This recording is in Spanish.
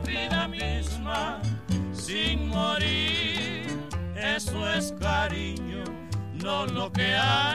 vida misma sin morir. Eso es cariño, no lo que hay.